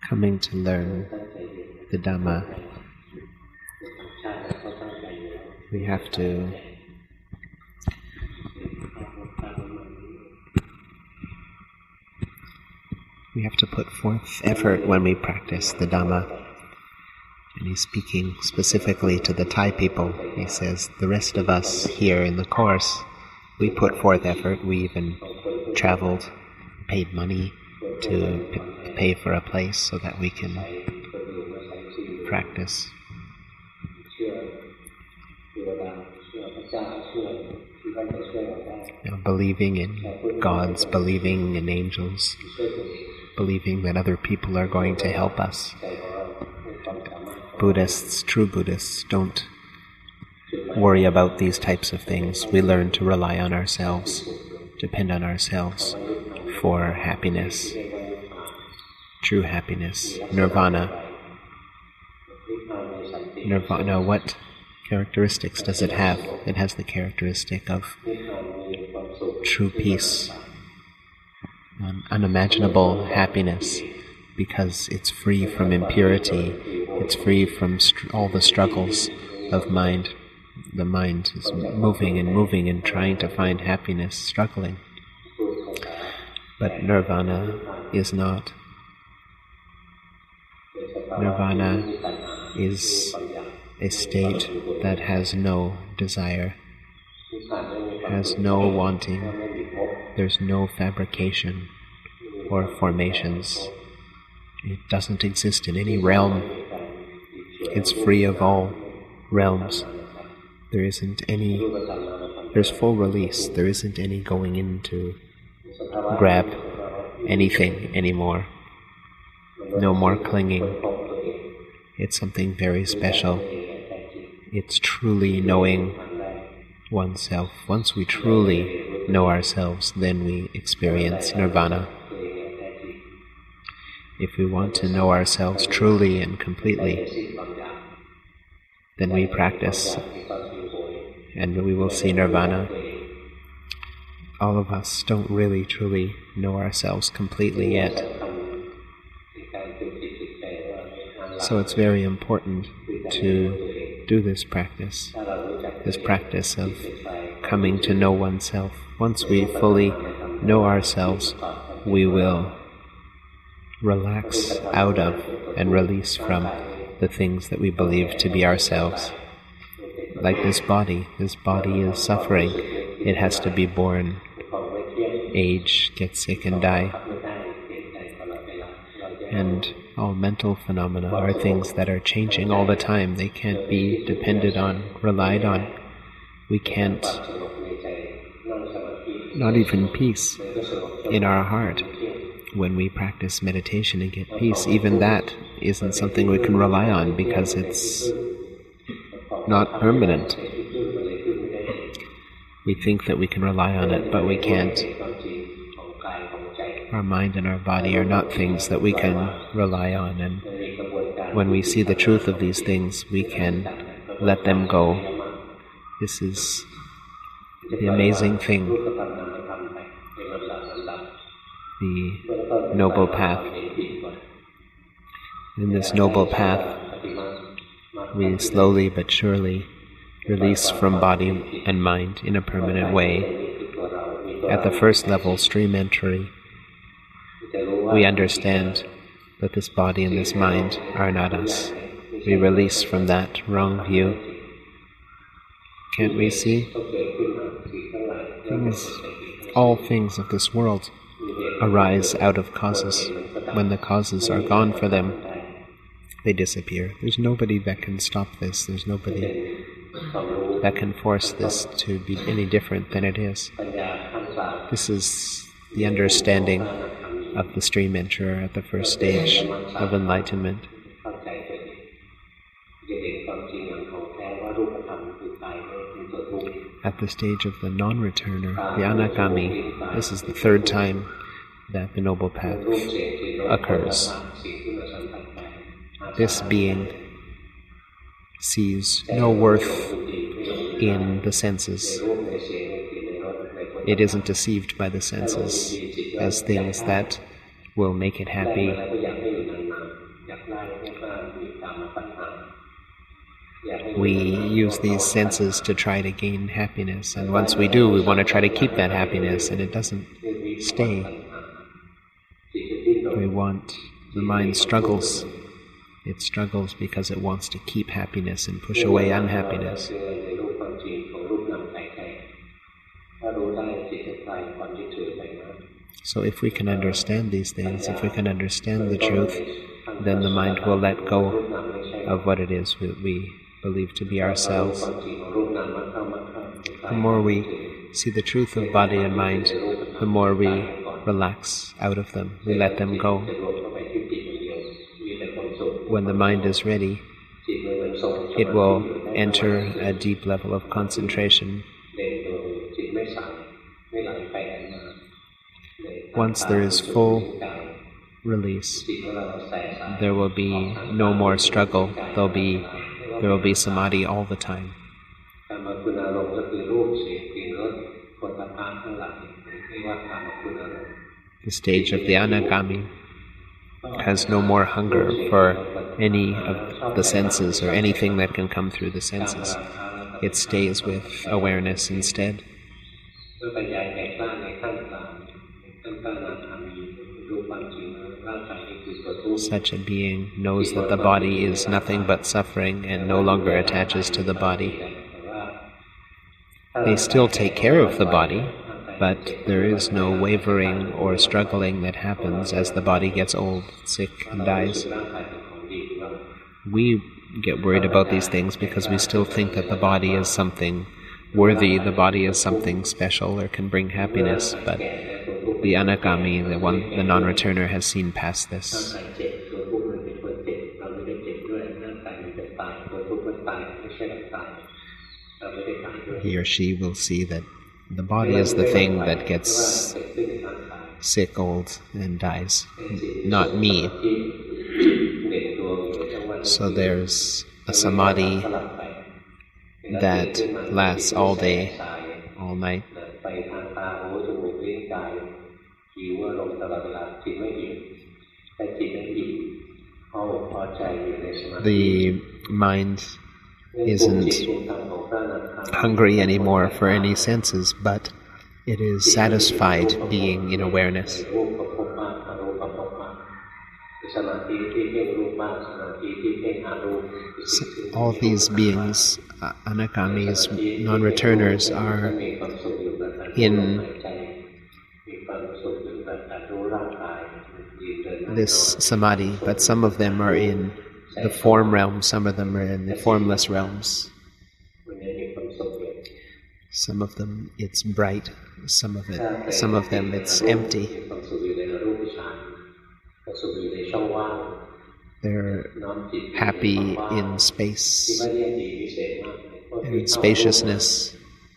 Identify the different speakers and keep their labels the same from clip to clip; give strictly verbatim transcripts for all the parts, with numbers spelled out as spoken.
Speaker 1: coming to learn the Dhamma, we have to we have to put forth effort when we practice the Dhamma. And he's speaking specifically to the Thai people. He says, the rest of us here in the course, we put forth effort. We even traveled, paid money to p- pay for a place so that we can practice. You know, believing in gods, believing in angels, believing that other people are going to help us. Buddhists, true Buddhists, don't worry about these types of things. We learn to rely on ourselves, depend on ourselves for happiness, true happiness, nirvana. Nirvana, what characteristics does it have? It has the characteristic of true peace, un- unimaginable happiness, because it's free from impurity, it's free from str- all the struggles of mind. The mind is moving and moving and trying to find happiness, struggling. But nirvana is not. Nirvana is a state that has no desire, has no wanting, there's no fabrication or formations. It doesn't exist in any realm. It's free of all realms. There isn't any, there's full release. There isn't any going in to grab anything anymore. No more clinging. It's something very special. It's truly knowing oneself. Once we truly know ourselves, then we experience nirvana. If we want to know ourselves truly and completely, then we practice and we will see nirvana. All of us don't really truly know ourselves completely yet. So it's very important to do this practice, this practice of coming to know oneself. Once we fully know ourselves, we will relax out of and release from the things that we believe to be ourselves. Like this body, this body is suffering. It has to be born, age, get sick and die. And all mental phenomena are things that are changing all the time. They can't be depended on, relied on. We can't, not even peace in our heart. When we practice meditation and get peace, even that isn't something we can rely on because it's not permanent. We think that we can rely on it, but we can't. Our mind and our body are not things that we can rely on, and when we see the truth of these things, we can let them go. This is the amazing thing, the noble path. In this noble path, we slowly but surely release from body and mind in a permanent way. At the first level, stream entry, we understand that this body and this mind are not us. We release from that wrong view. Can't we see? Things, all things of this world arise out of causes. When the causes are gone for them, they disappear. There's nobody that can stop this. There's nobody that can force this to be any different than it is. This is the understanding of the stream enterer at the first stage of enlightenment. At the stage of the non-returner, the anagami, this is the third time that the noble path occurs. This being sees no worth in the senses. It isn't deceived by the senses as things that will make it happy. we use these senses to try to gain happiness, and once we do, we want to try to keep that happiness, and it doesn't stay. We want, the mind struggles. It struggles because it wants to keep happiness and push away unhappiness. So if we can understand these things, if we can understand the truth, then the mind will let go of what it is we believe to be ourselves. The more we see the truth of body and mind, the more we relax out of them. We let them go. When the mind is ready, it will enter a deep level of concentration. Once there is full release, there will be no more struggle. There'll be, there will be samadhi all the time. The stage of the anagami has no more hunger for any of the senses or anything that can come through the senses. It stays with awareness instead. Such a being knows that the body is nothing but suffering and no longer attaches to the body. They still take care of the body, but there is no wavering or struggling that happens as the body gets old, sick, and dies. We get worried about these things because we still think that the body is something worthy, the body is something special or can bring happiness, but the anagami, the one, the non-returner, has seen past this. He or she will see that the body is the thing that gets sick, old, and dies, not me. So there's a samadhi that lasts all day, all night. The mind isn't hungry anymore for any senses, but it is satisfied being in awareness. So all these beings, uh, anagamis, non-returners, are in this samadhi, but some of them are in the form realm, some of them are in the formless realms. Some of them it's bright, some of it, some of them it's empty. They're happy in space, in spaciousness.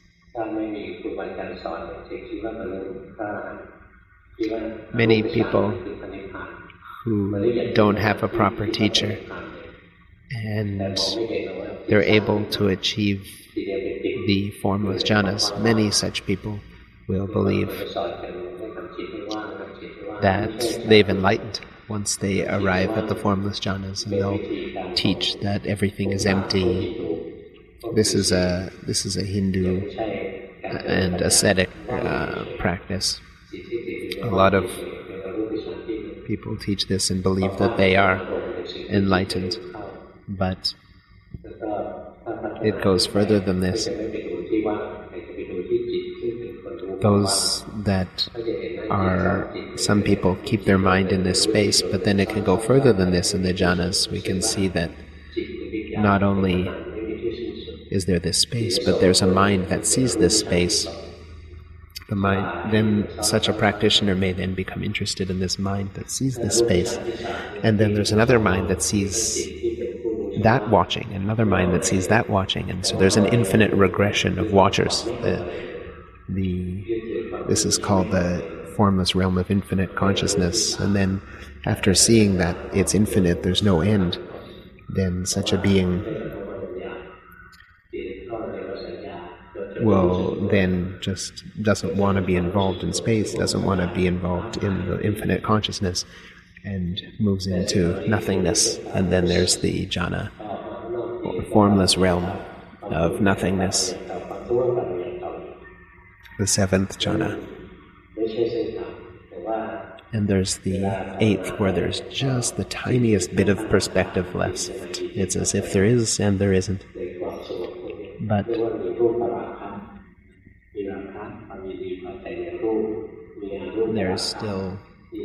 Speaker 1: Many people who don't have a proper teacher and they're able to achieve the formless jhanas, many such people will believe that they've enlightened once they arrive at the formless jhanas, and they'll teach that everything is empty. This is a this is a Hindu and ascetic uh, practice. A lot of people teach this and believe that they are enlightened, but it goes further than this. Those that are, some people keep their mind in this space, but then it can go further than this in the jhanas. We can see that not only is there this space, but there's a mind that sees this space. The mind, then such a practitioner may then become interested in this mind that sees this space. And then there's another mind that sees that watching, and another mind that sees that watching. And so there's an infinite regression of watchers. The, the, this is called the formless realm of infinite consciousness. And then after seeing that it's infinite, there's no end, then such a being will then just doesn't want to be involved in space, doesn't want to be involved in the infinite consciousness, and moves into nothingness. And then there's the jhana, or formless realm of nothingness, the seventh jhana. And there's the eighth, where there's just the tiniest bit of perspective left. It's as if there is and there isn't. But there's still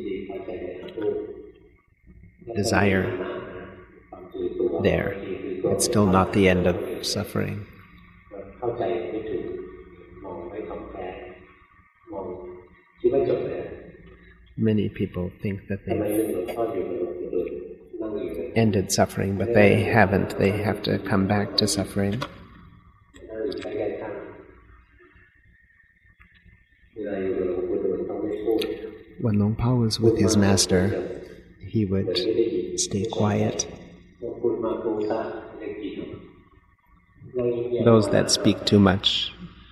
Speaker 1: desire there. It's still not the end of suffering. Many people think that they've ended suffering, but they haven't. They have to come back to suffering. When Luang Por was with his master, he would stay quiet. Those that speak too much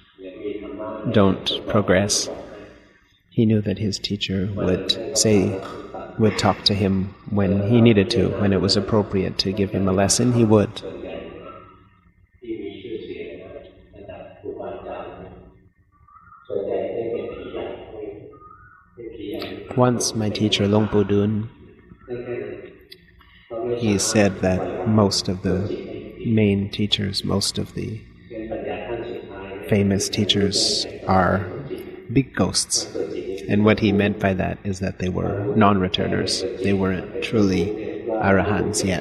Speaker 1: don't progress. He knew that his teacher would say, would talk to him when he needed to, when it was appropriate to give him a lesson, he would. Once my teacher Luang Por Dun, he said that most of the main teachers, most of the famous teachers are big ghosts. And what he meant by that is that they were non-returners. They weren't truly arahants yet.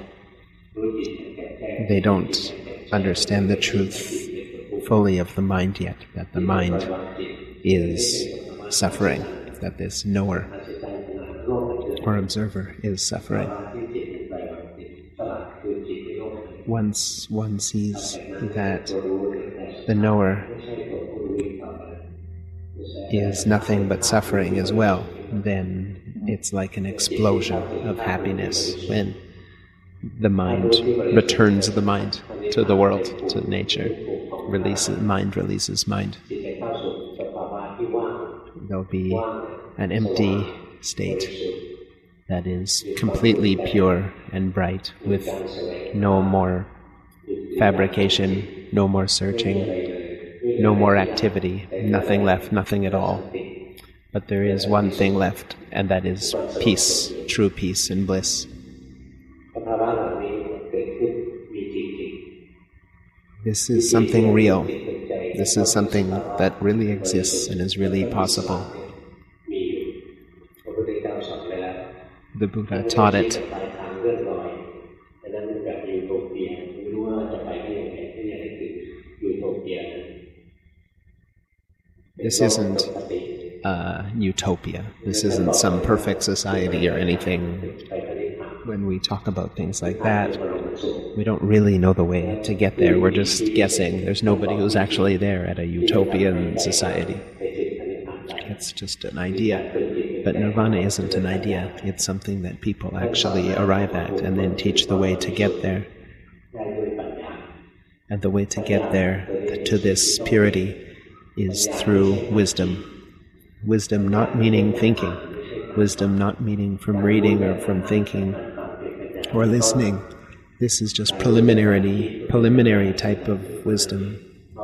Speaker 1: They don't understand the truth fully of the mind yet, that the mind is suffering, that this knower or observer is suffering. Once one sees that the knower is nothing but suffering as well, then it's like an explosion of happiness when the mind returns the mind to the world, to nature. Releases mind, releases mind. There'll be an empty state that is completely pure and bright, with no more fabrication, no more searching, no more activity, nothing left, nothing at all. But there is one thing left, and that is peace, true peace and bliss. This is something real. This is something that really exists and is really possible. The Buddha taught it. This isn't uh, utopia. This isn't some perfect society or anything. When we talk about things like that, we don't really know the way to get there. We're just guessing. There's nobody who's actually there at a utopian society. It's just an idea. But nirvana isn't an idea. It's something that people actually arrive at and then teach the way to get there. And the way to get there, to this purity, is through wisdom. Wisdom not meaning thinking. Wisdom not meaning from reading or from thinking or listening. This is just preliminary, preliminary type of wisdom.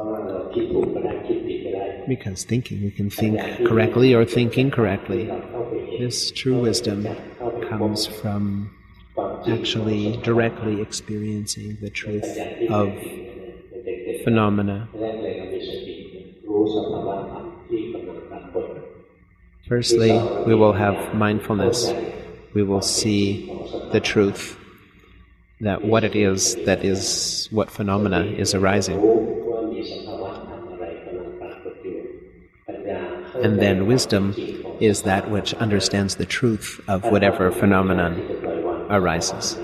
Speaker 1: Because thinking, we can think correctly or think incorrectly. This true wisdom comes from actually directly experiencing the truth of phenomena. Firstly, we will have mindfulness. We will see the truth, that what it is that is what phenomena is arising. And then wisdom is that which understands the truth of whatever phenomenon arises.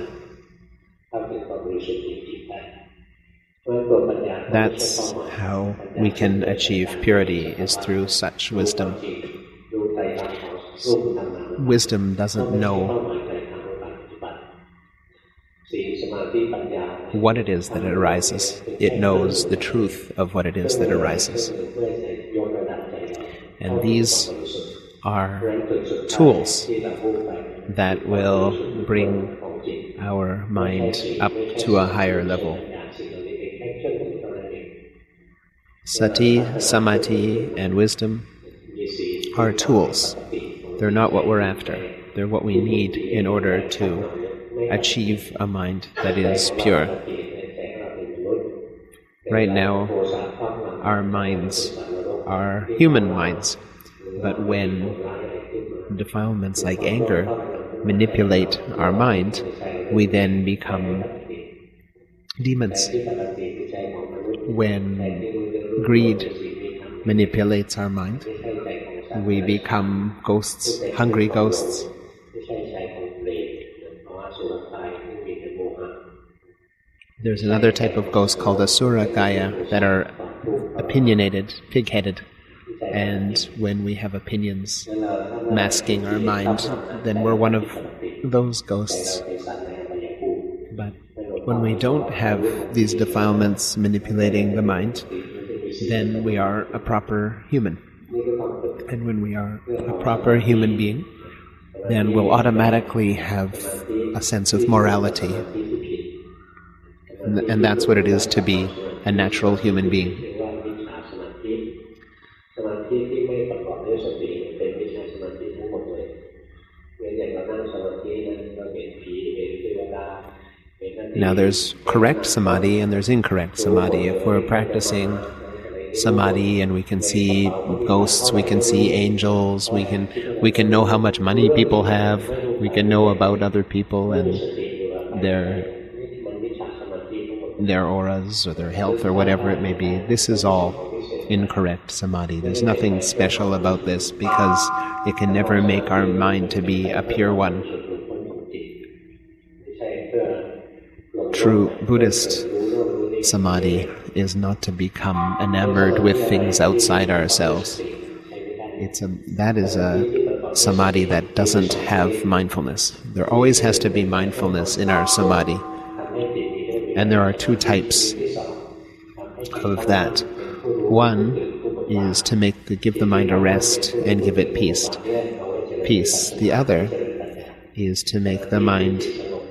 Speaker 1: That's how we can achieve purity, is through such wisdom. Wisdom doesn't know what it is that arises. It knows the truth of what it is that arises. And these are tools that will bring our mind up to a higher level. Sati, samadhi, and wisdom are tools. They're not what we're after. They're what we need in order to achieve a mind that is pure. Right now, our minds are human minds, but when defilements like anger manipulate our mind, we then become demons. When greed manipulates our mind, we become ghosts, hungry ghosts. There's another type of ghost called Asura Gaya that are opinionated, pig-headed. And when we have opinions masking our mind, then we're one of those ghosts. But when we don't have these defilements manipulating the mind, then we are a proper human. And when we are a proper human being, then we'll automatically have a sense of morality. And, and that's what it is to be a natural human being. Now there's correct samadhi and there's incorrect samadhi. If we're practicing samadhi and we can see ghosts, we can see angels, we can we can know how much money people have, we can know about other people and their their auras or their health or whatever it may be. This is all incorrect samadhi. There's nothing special about this because it can never make our mind to be a pure one. True Buddhist samadhi is not to become enamored with things outside ourselves. It's a that is a samadhi that doesn't have mindfulness. There always has to be mindfulness in our samadhi. And there are two types of that. One is to make the, give the mind a rest and give it peace. Peace. The other is to make the mind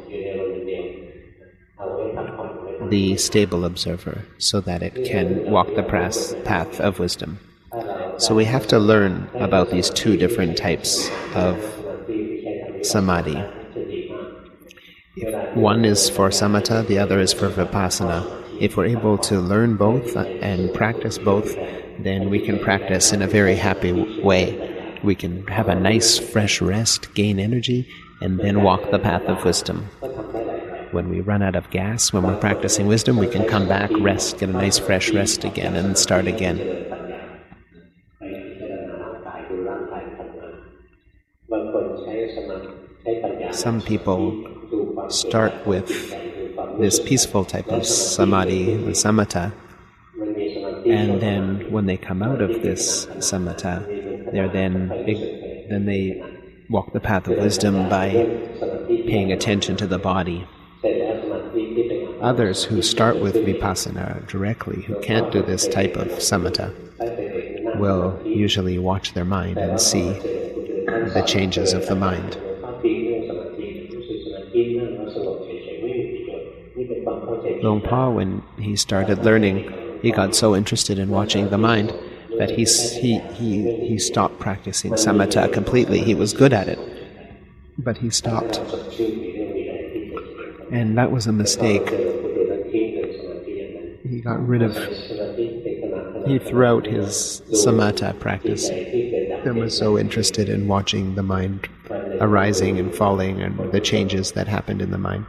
Speaker 1: the stable observer so that it can walk the path of wisdom. So we have to learn about these two different types of samadhi. One is for samatha, the other is for vipassana. If we're able to learn both and practice both, then we can practice in a very happy way. We can have a nice fresh rest, gain energy, and then walk the path of wisdom. When we run out of gas, when we're practicing wisdom, we can come back, rest, get a nice fresh rest again, and start again. Some people start with this peaceful type of samadhi, the samatha, and then when they come out of this samatha, they're then then they walk the path of wisdom by paying attention to the body. Others who start with vipassana directly, who can't do this type of samatha, will usually watch their mind and see the changes of the mind. Luang Por, when he started learning, he got so interested in watching the mind that he he he he stopped practicing samatha completely. He was good at it, but he stopped. And that was a mistake. He got rid of, he threw out his samatha practice and was so interested in watching the mind arising and falling and the changes that happened in the mind.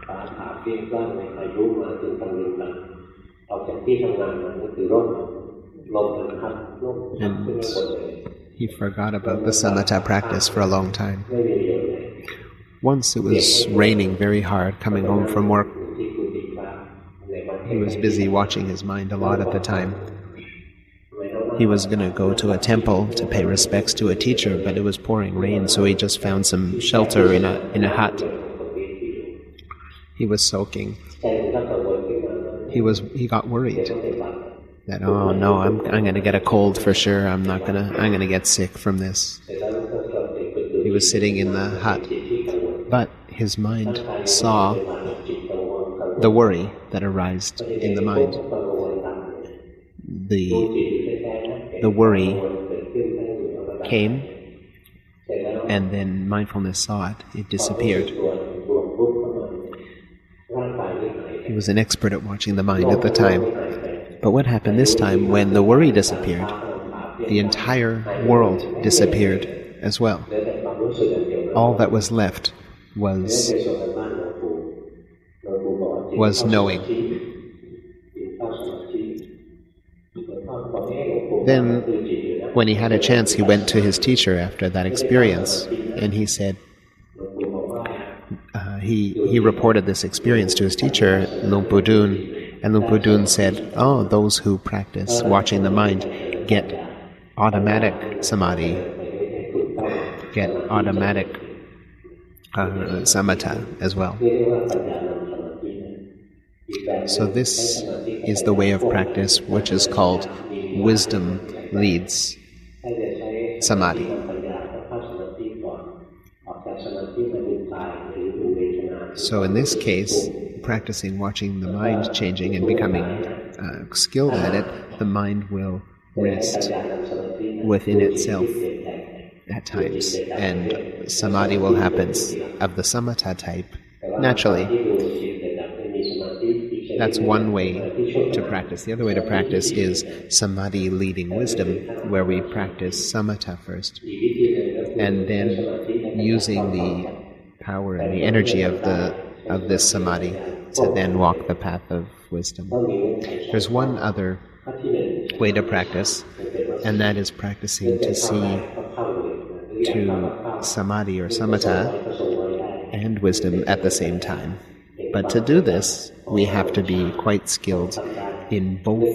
Speaker 1: And he forgot about the samatha practice for a long time. Once it was raining very hard coming home from work. He was busy watching his mind a lot at the time. He was going to go to a temple to pay respects to a teacher, but it was pouring rain, so he just found some shelter in a in a hut. He was soaking. He was he got worried that, oh no, I'm I'm going to get a cold for sure. I'm not going to I'm going to get sick from this. He was sitting in the hut. But his mind saw the worry that arose in the mind. The the worry came, and then mindfulness saw it. It disappeared. He was an expert at watching the mind at the time. But what happened this time, when the worry disappeared, the entire world disappeared as well. All that was left was was knowing. Then, when he had a chance, he went to his teacher after that experience, and he said, uh, he he reported this experience to his teacher, Luang Pu Dun, and Luang Pu Dun said, "Oh, those who practice watching the mind get automatic samadhi, get automatic uh, samatha as well." So this is the way of practice which is called wisdom leads samadhi. So in this case, practicing watching the mind changing and becoming uh, skilled at it, the mind will rest within itself at times, and samadhi will happen of the samatha type naturally. That's one way to practice. The other way to practice is samadhi leading wisdom, where we practice samatha first, and then using the power and the energy of the of this samadhi to then walk the path of wisdom. There's one other way to practice, and that is practicing to see to samadhi or samatha and wisdom at the same time. But to do this, we have to be quite skilled in both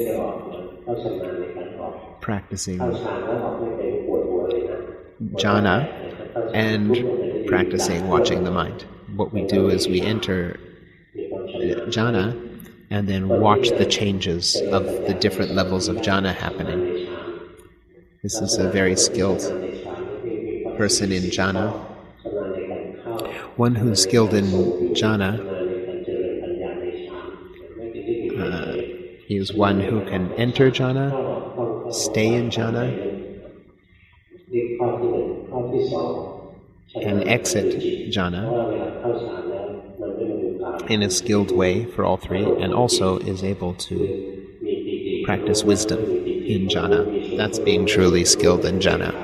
Speaker 1: practicing jhana and practicing watching the mind. What we do is we enter jhana and then watch the changes of the different levels of jhana happening. This is a very skilled person in jhana. One who's skilled in jhana uh, is one who can enter jhana, stay in jhana, and exit jhana in a skilled way for all three, and also is able to practice wisdom in jhana. That's being truly skilled in jhana.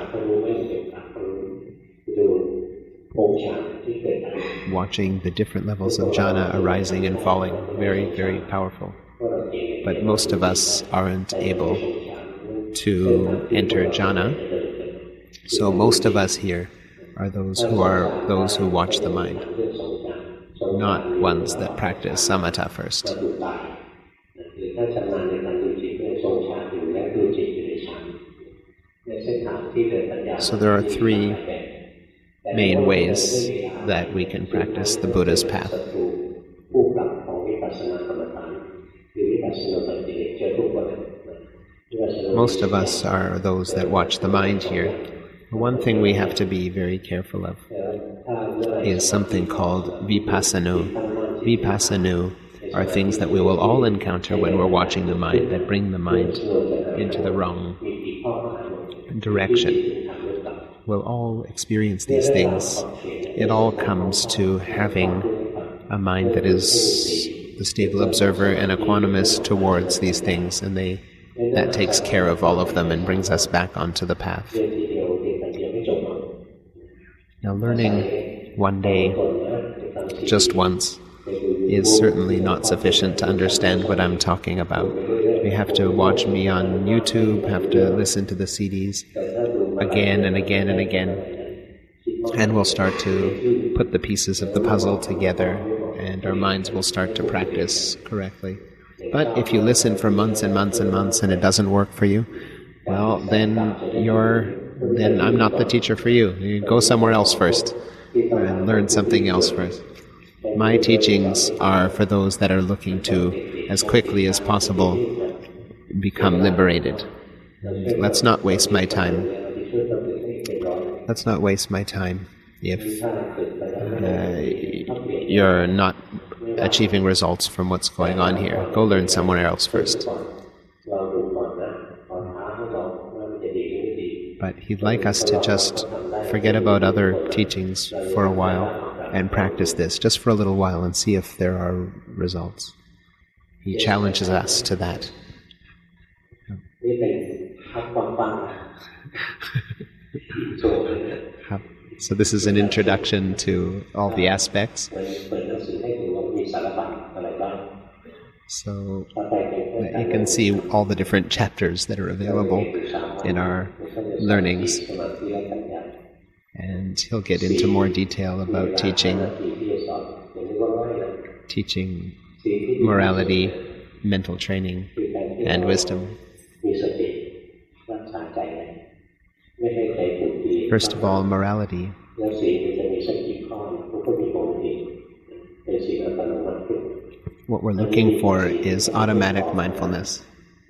Speaker 1: Watching the different levels of jhana arising and falling, very, very powerful. But most of us aren't able to enter jhana, so most of us here are those who are those who watch the mind, not ones that practice samatha first. So there are three main ways that we can practice the Buddha's path. Most of us are those that watch the mind here. One thing we have to be very careful of is something called vipassanu. Vipassanu are things that we will all encounter when we're watching the mind, that bring the mind into the wrong direction. We'll all experience these things. It all comes to having a mind that is the stable observer and equanimous towards these things, and they that takes care of all of them and brings us back onto the path. Now, learning one day, just once, is certainly not sufficient to understand what I'm talking about. We have to watch me on YouTube, have to listen to the C Ds again and again and again, and we'll start to put the pieces of the puzzle together, and our minds will start to practice correctly. But if you listen for months and months and months and it doesn't work for you, well, then you're then I'm not the teacher for you. You go somewhere else first and learn something else first. My teachings are for those that are looking to, as quickly as possible, become liberated. Let's not waste my time. Let's not waste my time if uh, you're not achieving results from what's going on here. Go learn somewhere else first. he'd like us to just forget about other teachings for a while and practice this just for a little while and see if there are results. He challenges us to that. So this is an introduction to all the aspects. So you can see all the different chapters that are available in our learnings. And he'll get into more detail about teaching, teaching morality, mental training, and wisdom. First of all, morality. What we're looking for is automatic mindfulness.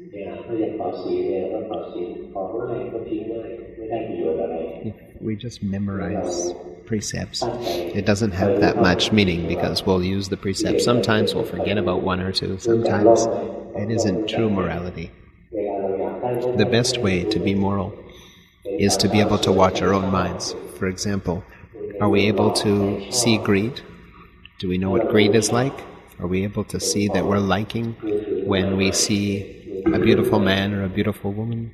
Speaker 1: If we just memorize precepts, it doesn't have that much meaning because we'll use the precepts. Sometimes we'll forget about one or two. Sometimes it isn't true morality. The best way to be moral is to be able to watch our own minds. For example, are we able to see greed? Do we know what greed is like? Are we able to see that we're liking when we see a beautiful man or a beautiful woman?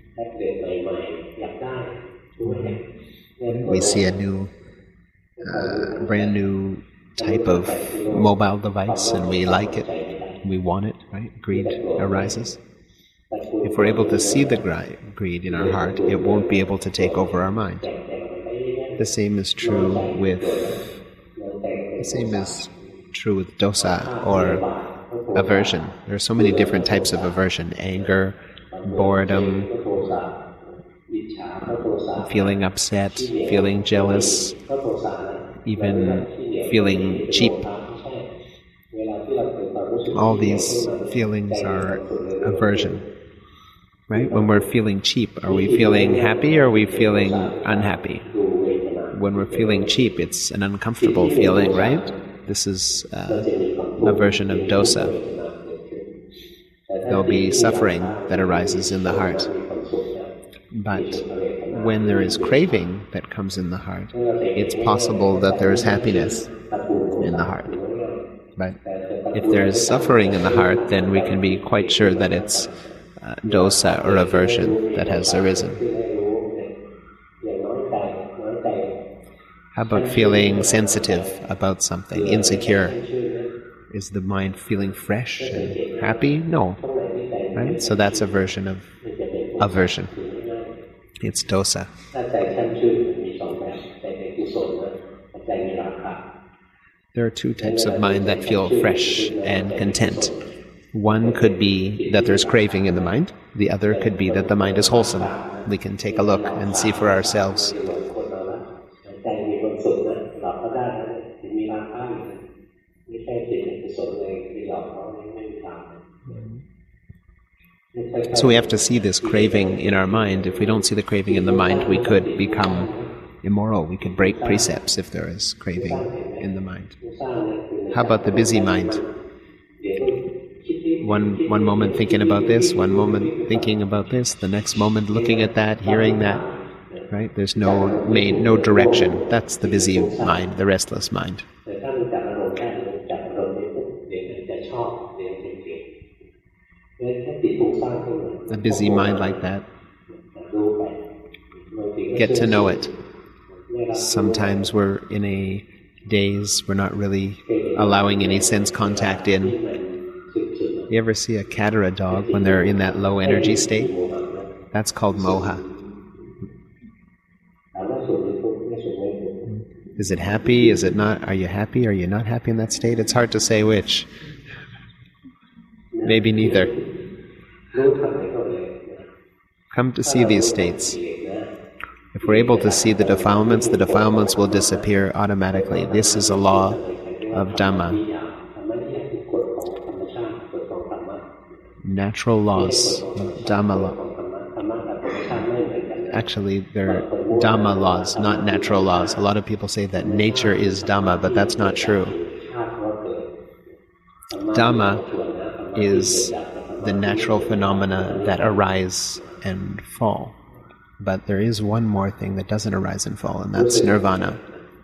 Speaker 1: We see a new, uh, brand new type of mobile device and we like it, we want it, right? Greed arises. If we're able to see the greed in our heart, it won't be able to take over our mind. The same is true with the same is true with dosa or aversion. There are so many different types of aversion: anger, boredom, feeling upset, feeling jealous, even feeling cheap. All these feelings are aversion. Right? When we're feeling cheap, are we feeling happy or are we feeling unhappy? When we're feeling cheap, it's an uncomfortable feeling, right? This is uh, a version of dosa. There'll be suffering that arises in the heart. But when there is craving that comes in the heart, it's possible that there is happiness in the heart. But if there is suffering in the heart, then we can be quite sure that it's Uh, dosa or aversion that has arisen. How about feeling sensitive about something, insecure? Is the mind feeling fresh and happy? No. Right? So that's a version of aversion. It's dosa. There are two types of mind that feel fresh and content. One could be that there's craving in the mind. The other could be that the mind is wholesome. We can take a look and see for ourselves. So we have to see this craving in our mind. If we don't see the craving in the mind, we could become immoral. We could break precepts if there is craving in the mind. How about the busy mind? One one moment thinking about this, one moment thinking about this, the next moment looking at that, hearing that, right? There's no main, no direction. That's the busy mind, the restless mind. A busy mind like that, get to know it. Sometimes we're in a daze, we're not really allowing any sense contact in. You ever see a cat or a dog when they're in that low energy state? That's called moha. Is it happy? Is it not? Are you happy? Are you not happy in that state? It's hard to say which. Maybe neither. Come to see these states. If we're able to see the defilements, the defilements will disappear automatically. This is a law of Dhamma. Natural laws, Dhamma law. Actually, they're Dhamma laws, not natural laws. A lot of people say that nature is Dhamma, but that's not true. Dhamma is the natural phenomena that arise and fall. But there is one more thing that doesn't arise and fall, and that's nirvana.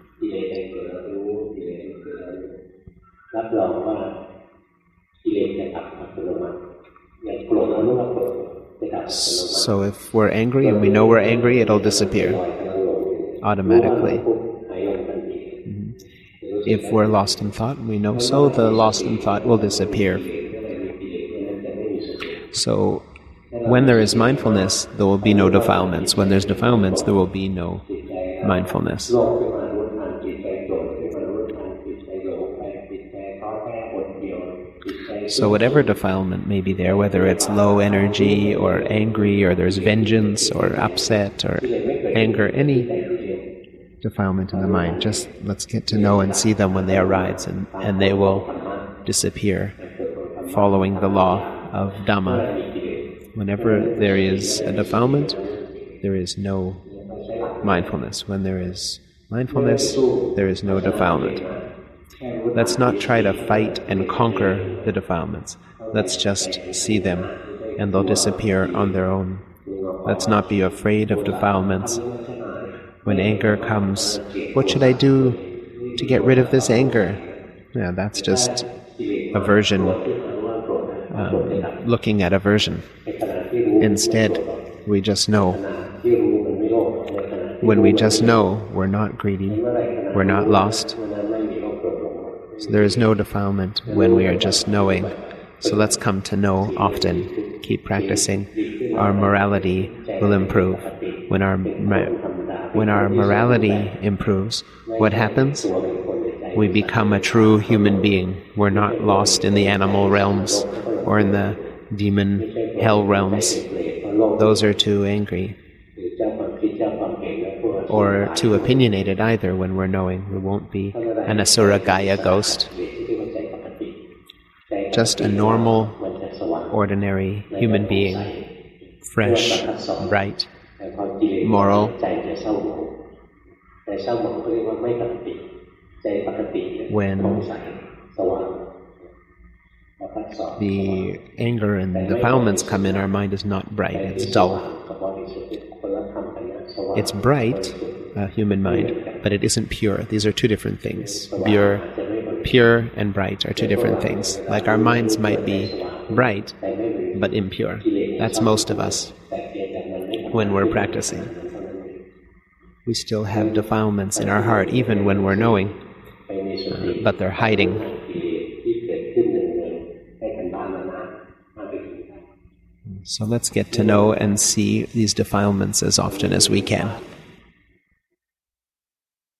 Speaker 1: So if we're angry and we know we're angry, it'll disappear automatically. Mm-hmm. If we're lost in thought and we know so, the lost in thought will disappear. So when there is mindfulness, there will be no defilements. When there's defilements, there will be no mindfulness. So whatever defilement may be there, whether it's low energy or angry or there's vengeance or upset or anger, any defilement in the mind, just let's get to know and see them when they arise, and, and they will disappear following the law of Dhamma. Whenever there is a defilement, there is no mindfulness. When there is mindfulness, there is no defilement. Let's not try to fight and conquer the defilements. Let's just see them, and they'll disappear on their own. Let's not be afraid of defilements. When anger comes, what should I do to get rid of this anger? Yeah, that's just aversion, um, looking at aversion. Instead, we just know. When we just know, we're not greedy, we're not lost. So there is no defilement when we are just knowing. So let's come to know often. Keep practicing. Our morality will improve. When our when our morality improves, what happens? We become a true human being. We're not lost in the animal realms or in the demon hell realms. Those are too angry or too opinionated either. When we're knowing, we won't be an Asura Gaya ghost. Just a normal, ordinary human being, fresh, bright, moral. When the anger and the defilements come in, our mind is not bright, it's dull. It's bright, a human mind, but it isn't pure. These are two different things. Pure, pure and bright are two different things. Like our minds might be bright, but impure. That's most of us when we're practicing. We still have defilements in our heart, even when we're knowing, uh, but they're hiding. So let's get to know and see these defilements as often as we can.